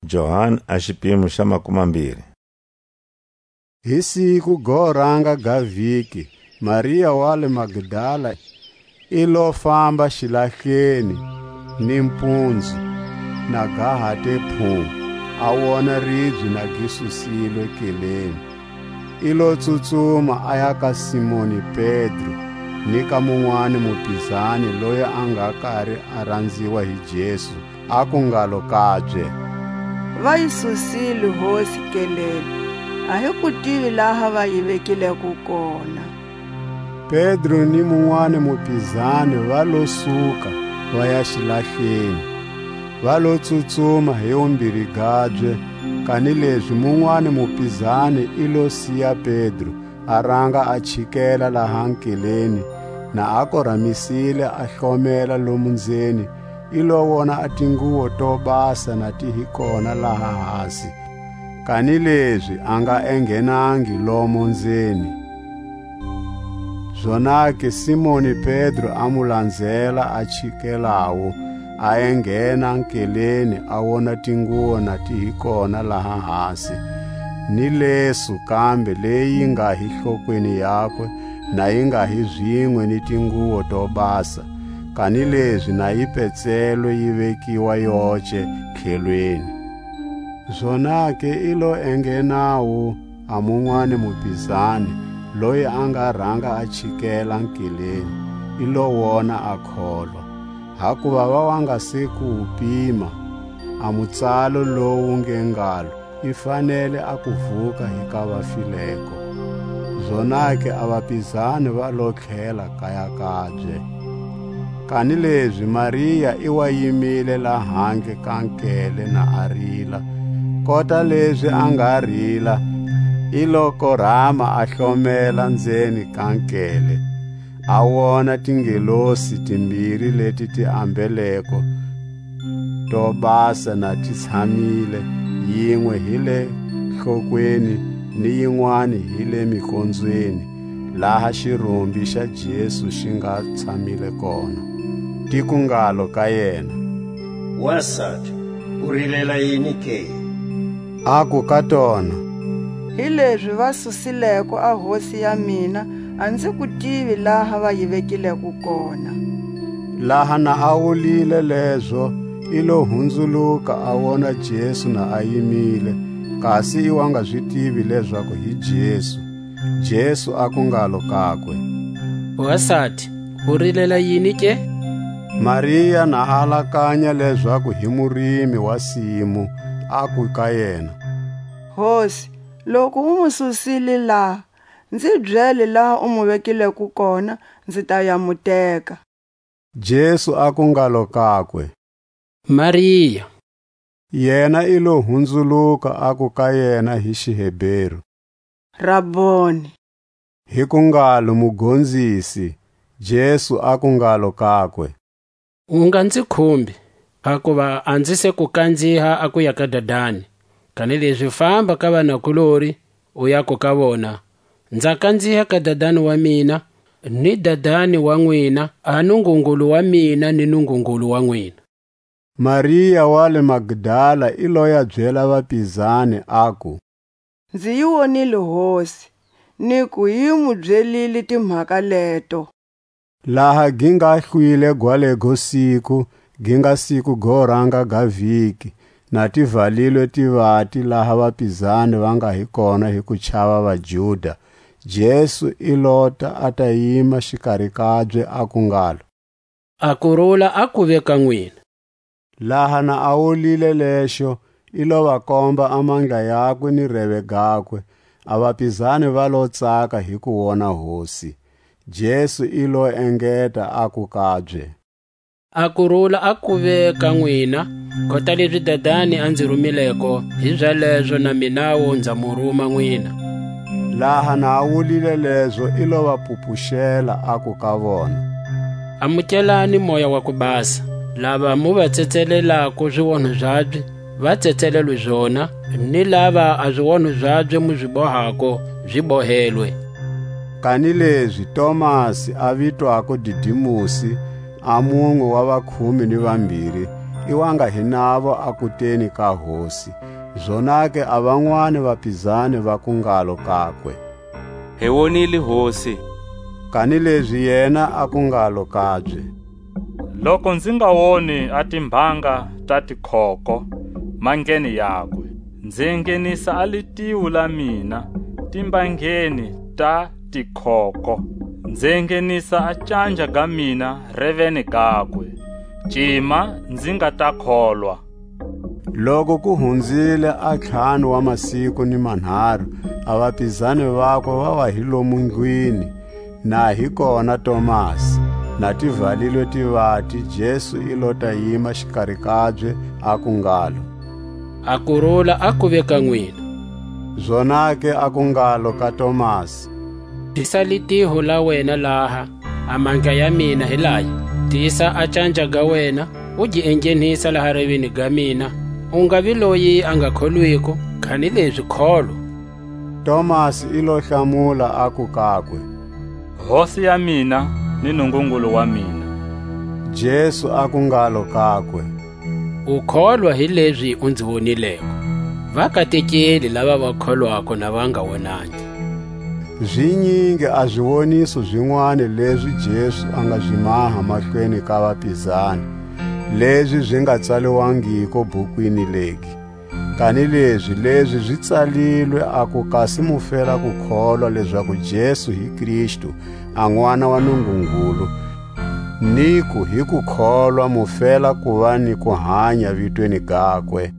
Johani a xipimo xa 20. Hi siku goranga ga vhiki, Maria wa le Magdala i lo famba xilahleni nimpundzu na gahate phu, a wona ribye na gisusilwe keleni. I lo tsutsuma a ya ka Simoni Pedro ni ka mun'wana mupizani loyi a nga karhi a rhandziwa hi Jesu, a ku ngalo kabye, va yi susile hosi keleni, a hi ku tivi laha va yi vekileku kona. Pedro ni mun'wana mupizani va lo suka va ya xilahleni, va lo tsutsuma hi vumbirhi gabye. Kanileswi mun'wana mupizani i lo siya Pedro a ranga a chikela laha nkeleni, na a korhamisile a hlomela lomu ndzeni, i lo vona a tinguvo to basa na ti hi kona laha hansi, kanileswi a nga enghenangi lomu ndzeni. Zonake Simoni Pedro a mu landzela a chikelawo, a enghena nkeleni a wona tinguvo na ti hi kona laha hansi, ni lesu kambe leyi nga hi nhlokweni yakwe, na yi nga hi zwin'we ni tinguvo to basa, kanileswi na yi petselwe yi vekiwa yoce khelweni. Zonake i lo enghenawo a mun'wana mupizani loyi a nga rhanga a chikela nkeleni, i lo wona a kholwa. Hakuva va nga se ku wu pima a mutsalo lowu nge ngalo i fanele a ku vuka hi ka vafileko. Zonake a vapizani va lo tlhela kaya kabye. Kanileswi Maria i wa yimile la handle ka nkele na a rila. Kota leswi a nga rila, i lo korhama a hlomela ndzeni ka nkele, a wona tingelosi timbirhi leti ti ambeleko to basa na ti tshamile, yin'we hi le nhlokweni ni yin'wana hi le mikondzweni, laha xirhumbi xa Jesu xi nga tshamile kona. Ti ku ngalo ka yena, wasati, u rilela yini ke? A ku ka tona, hi leswi va susileko a hosi ya mina, a ndzi ku tivi laha va yi vekileku kona. Laha na a wulile leswo, i lo hundzuluka a wona Jesu na a yimile, kasi i wa nga swi tivi leswaku hi Jesu. Jesu a ku ngalo kakwe, wasati, u rilela yini ke? Maria na alakanya leswaku hi murimi wa simu, a ku ka yena, hosi, loko u mu susile laha, ndzi byele laha u mu vekileku kona, ndzi ta ya mu teka. Jesu a ku ngalo kakwe, Maria. Yena i lo hundzuluka a ku ka yena hi Xiheberu, Raboni, hi ku ngalo mugondzisi. Jesu a ku ngalo kakwe, U nga ndzi khumbi, hakuva a ndzi se ku kandziha a ku ya ka Dadani. Kanileswi famba ka vanakulori u ya ku ka vona, ndza kandziha ka Dadani wa mina ni Dadani wa n'wina, a Nungungulu wa mina ni Nungungulu wa n'wina. Maria wa le Magdala i lo ya byela vapizani a ku, ndzi yi wonile hosi, ni ku yi mu byelile timhaka leto. Laha gi nga hlwile gwalego siku, gi nga siku goranga ga vhiki, na ti valilwe tivati laha vapizani va nga hi kona hi ku chava Vajuda. Jesu i lota a ta yima xikarhi kabye a ku ngalo, A kurula a ku veka n'wina. Laha na a wulile lexo, i lo va komba amandla yakwe ni reve gakwe. A vapizani va lo tsaka hi ku wona hosi. Jesu i lo engeta a ku kabye, A kurula a ku veka n'wina, kota leswi Dadani a ndzi rhumileko, hi byalebyo na minawo ndza mu rhuma n'wina. Laha na a wulile leswo, i lo va pupuxela a ku ka vona, Amukelani moya wa ku basa. Lava mu va tsetselelako zwiwonho byabye, va tsetselelwe byona, ni lava a zwiwonho byabye mu byi bohako, byi bohelwe. Kanileswi Tomasi a vitwako Didimusi, a mun'we wa va 12, iwanga hinavo akuteni ka hosi. Zonake avan'wana vapizani va kungalo kakwe, hi wonile hosi. Kanilezwi yena akungalo kabye, loko ndzi nga woni a timbanga ta tikhoko mangeni yakwe, ndzi nghenisa a litiwu la mina timbangeni ta tikhoko, ndzi nghenisa a canja ga mina reveni gakwe, cima ndzi nga ta kholwa. Loko ku hundzile a 5 wa masiku ni manharhu, a vapizani vakwe va va hi lomu ndlwini, na hi kona Tomasi, na tivalilwe tivati. Jesu i lo ta yima xikarhi kabye a kungalo, a kurhula a ku veka n'wina. Zonake a kungalo ka Tomasi, tisa litiho la wena laha, a manga ya mina hi layi. Tisa a canja ga wena, u gi enghenisa laha reveni ga mina. U nga vi loyi a nga kholwiko, kanilezwi kholo. Tomasi i lo hlamula a ku kakwe, Hosi ya mina ni nungungulu wa mina. Jesu a kungalo kakwe, U kholwa hi leswi u ndzi vonileko. Va katekeli lava va kholwako na va nga wonangi. Zwinyingi a zwiwoniso zwin'wana leswi Jesu a nga swi maha mahlweni ka vapizani, leswi swi nga tsaliwangiko bukwini legi. Kanilezwi leswi swi tsalilwe a ku kasi mu fela ku kholwa leswaku Jesu hi Kristu a n'wana wa Nungungulu, ni ku hi ku kholwa mu fela ku va ni ku hanya vitweni gakwe.